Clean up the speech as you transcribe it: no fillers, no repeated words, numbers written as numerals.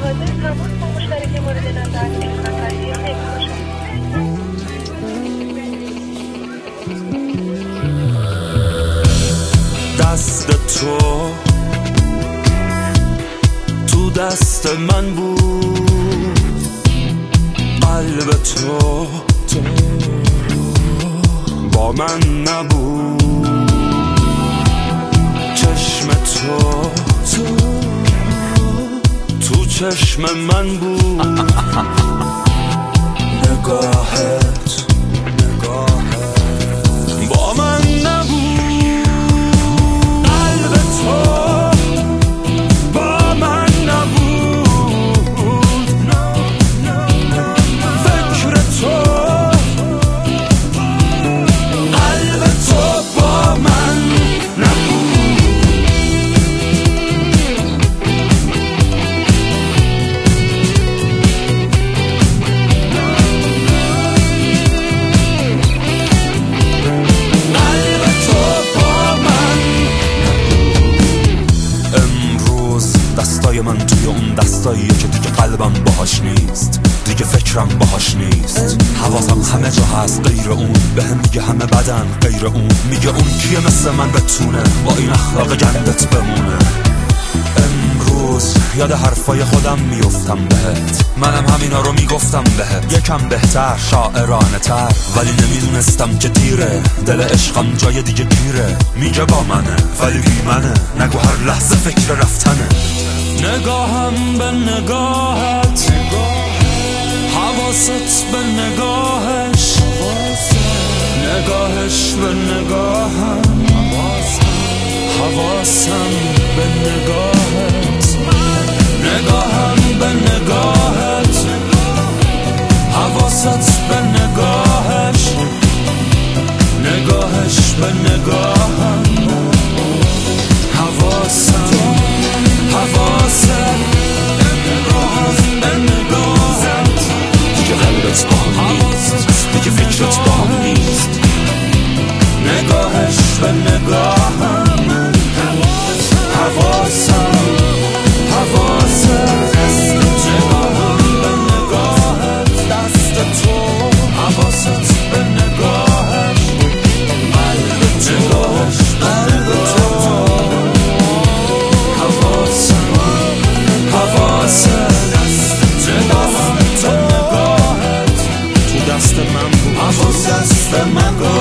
حاضر تماس با مشترک مورد نظر نفری یا دست تو دست من بود، قلب تو با من نبود، چشم تو چشم من بود، نگاهت با من نبود، قلب تو با من نبود، فکر تو قلب تو با من نبود. دستای من توی اون دستاییه که دیگه قلبم باهاش نیست، دیگه فکرم باهاش نیست، حواسم همه جا هست غیر اون، بهم میگه همه بدن غیر اون، میگه اون کیه مثل من بتونه با این اخلاق گندت بمونه. امروز یاد حرفای خودم میفتم بهت، منم همینا رو میگفتم بهت، یکم بهتر شاعرانه تر، ولی نمیدونستم که دیره، دل عشقم جای دیگه گیره، میگه با منه ولی بی منه، نگو هر لحظه فکر رفتنه. نگاهم به نگاهت، حواست به نگاهش، نگاهش به نگاهم، حواسم به نگاهت، نگاهم به نگاهت، حواست به نگاهش، نگاهش به نگاهم، حواسم نگاهم به نگاهت، دیگه قلبت با هم نیست، دیگه فکرت با هم نیست، نگاهش به نگاهم، حواسم نگاهم به نگاهت، دست تو حواست به نگاهش، نگاهش قلب تو، حواسم نگاهم به نگاهت، تو دست من بود، حواست به نگاهت.